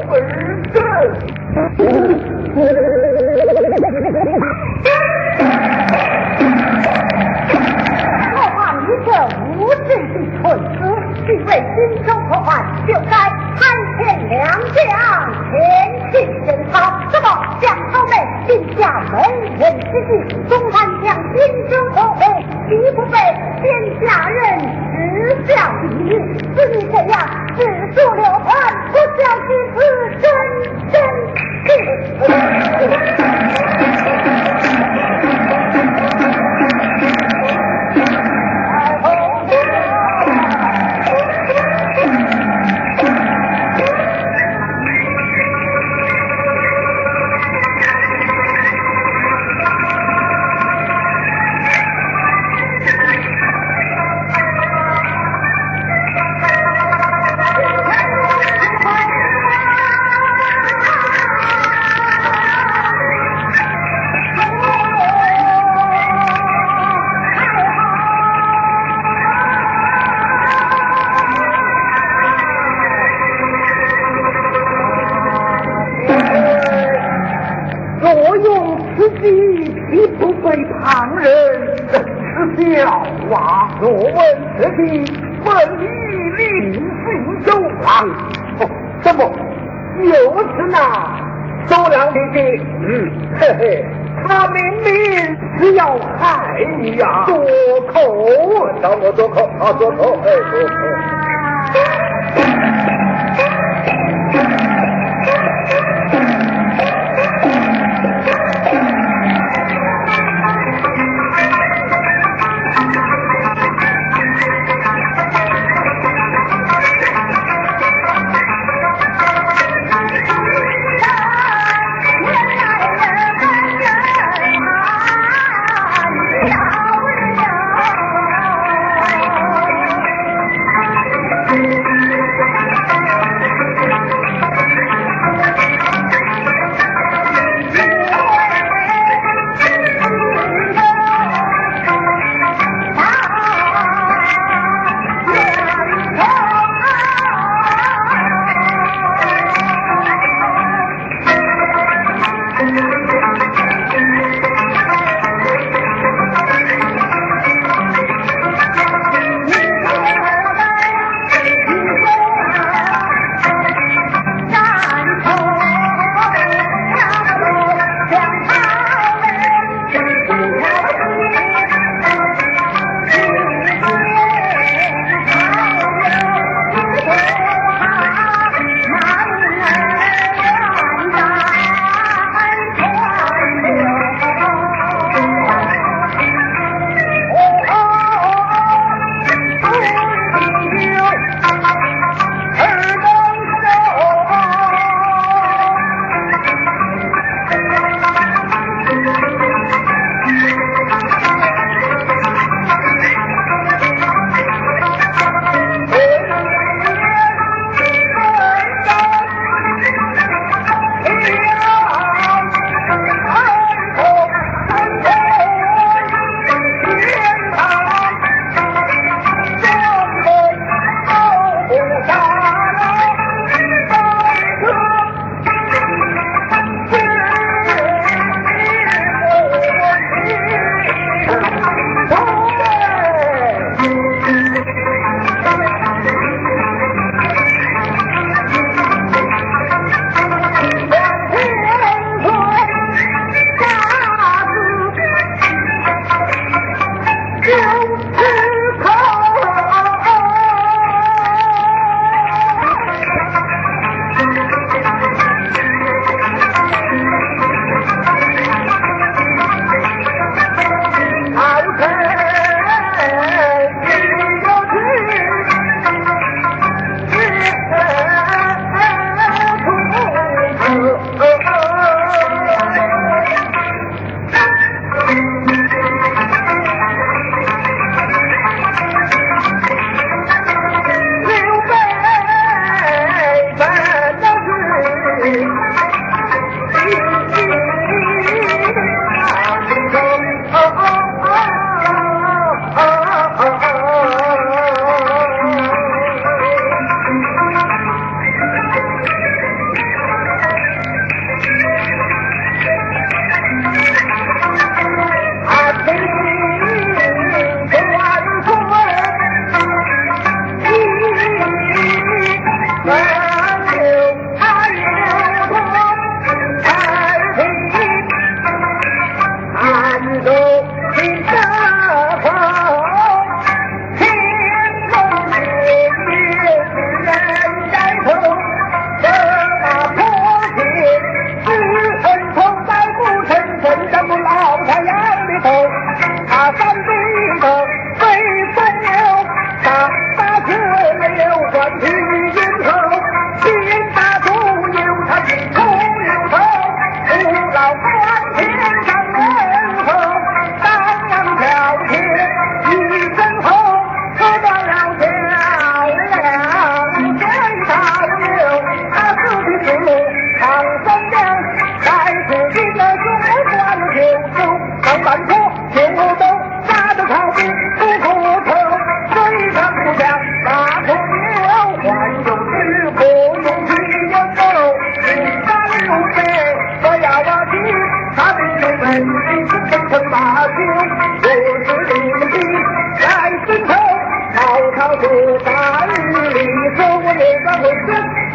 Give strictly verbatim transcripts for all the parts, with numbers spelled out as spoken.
儿正。 何况你这无知的蠢子，既为心中可患，就该参天两将，前去征讨。什么将头妹定下门人之计，东山将心中后悔，岂不被天下人耻笑地狱？似你这样四处流窜，不孝之子，真真若问此地，问一令行周郎。哦，什么？又是那周良弟弟？嗯，嘿嘿，他明明是要害你呀、啊！多口，找我多口，啊，多口，哎，多口。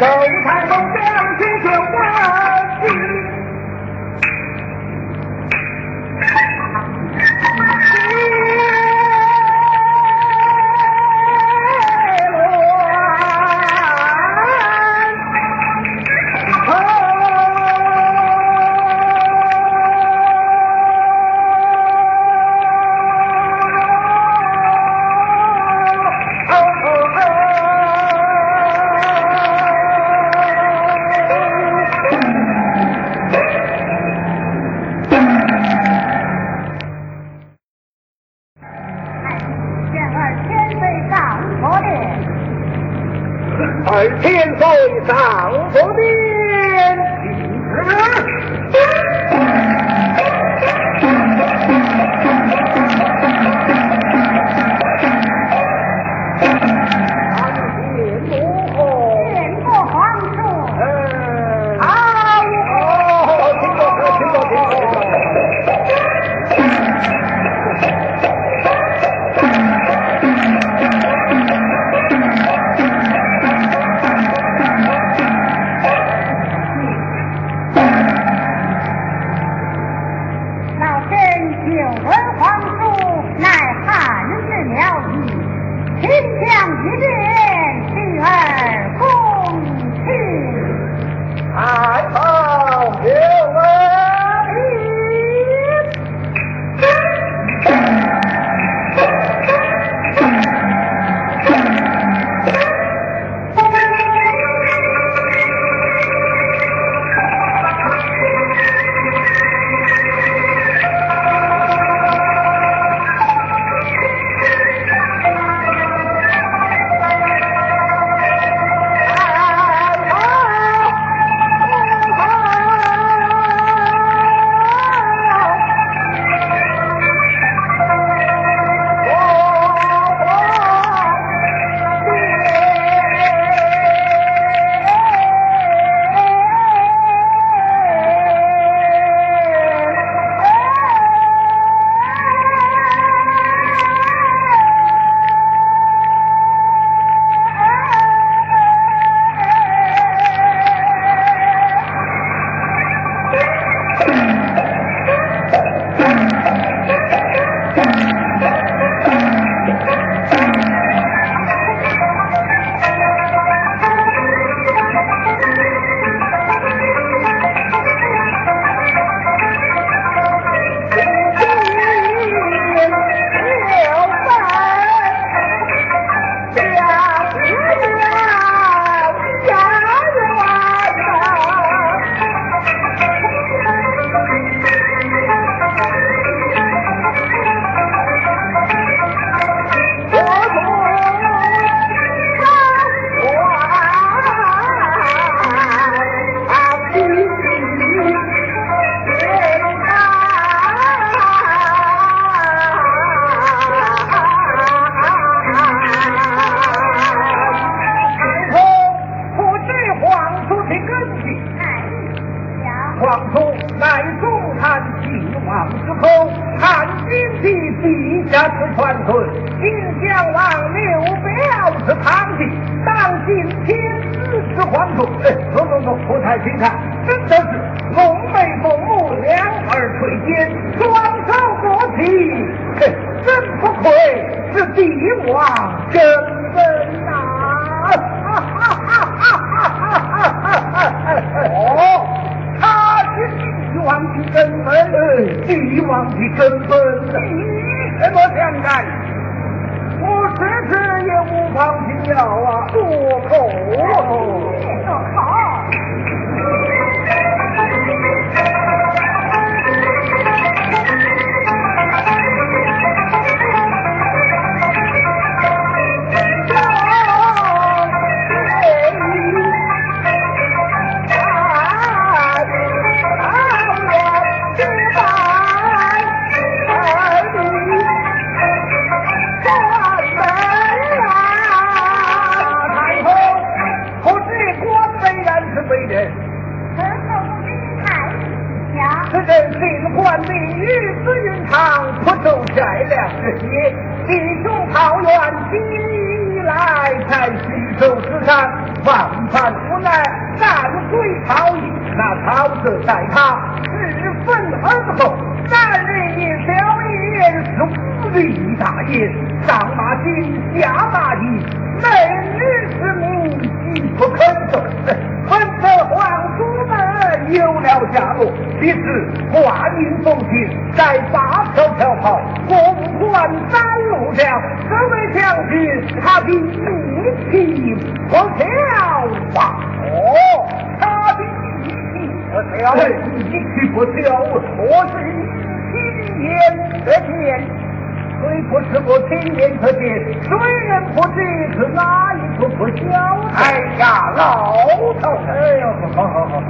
周太后将军就问起。二千岁上佛殿，弟兄桃园今来才虚手之上，万般无奈，战归曹营。那曹色待他十分恩厚，男人也小言是无理大言，上马金，下马银，美女之命既不肯受，本这皇叔们有了下落，彼此话音风行，在八条条跑，共换三路上，这位将军他的义气不小吧？哦，他的义气不小，义气不小，我是亲眼可见。虽不是我亲眼可见，谁人不知是哪一处不晓得？哎呀，老头！哎呦，好好好，好。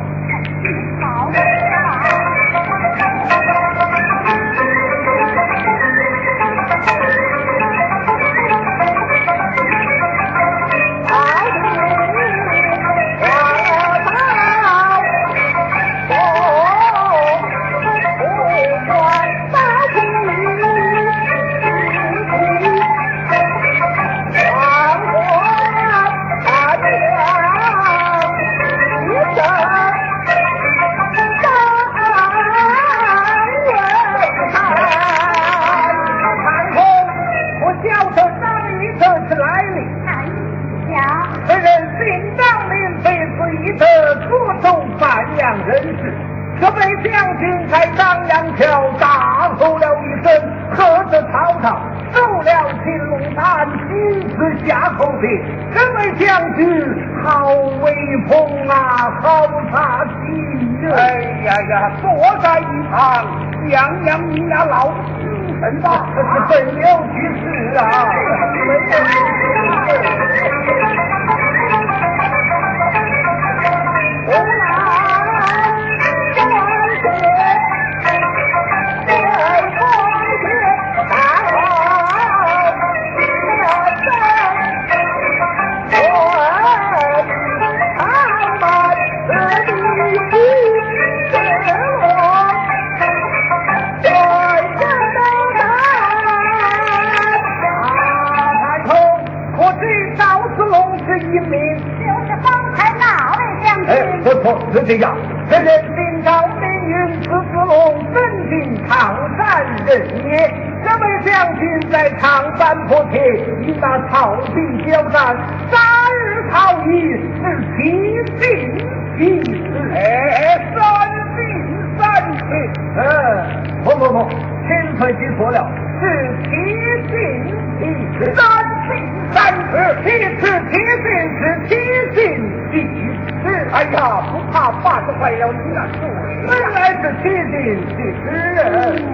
人士，这位将军在张阳桥大吼了一声，喝着曹操受了青龙潭，心思下口碑。这位将军好威风啊，好杀气！哎呀呀，坐在一旁，养养你那老精神吧，这是本有其事啊。不错，是这样。这人领导命运此子龙，真定常山人也。这位将军在长山坡前与那曹兵交战，杀日曹营是七进七次，哎，三进三次。嗯，不不不，前辈记错了，是七进七次，三进三次，七次七进是七进七次。哎呀，不怕把子坏了你那嘴，原来是七进七次。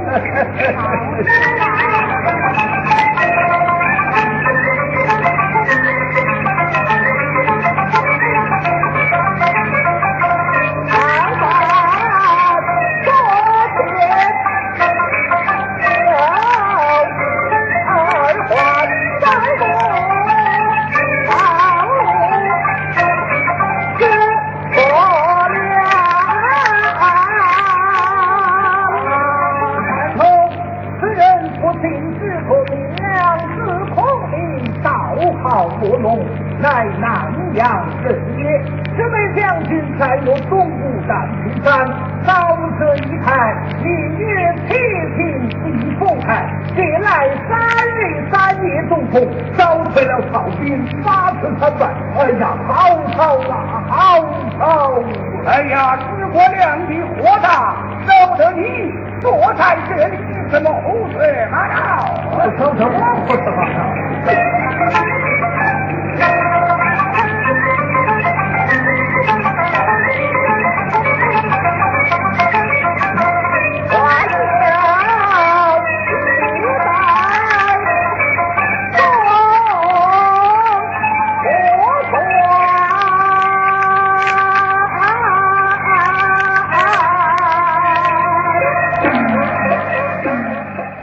乃南阳人也。这位将军在我东部战平山，遭这一台，明月七平几凤台，借来三日三夜中风，烧退了曹兵，杀死三百。哎呀，好操啊，好操！哎呀，诸葛亮的火大，收得你坐在这里，什么胡说八道？什么胡说八道？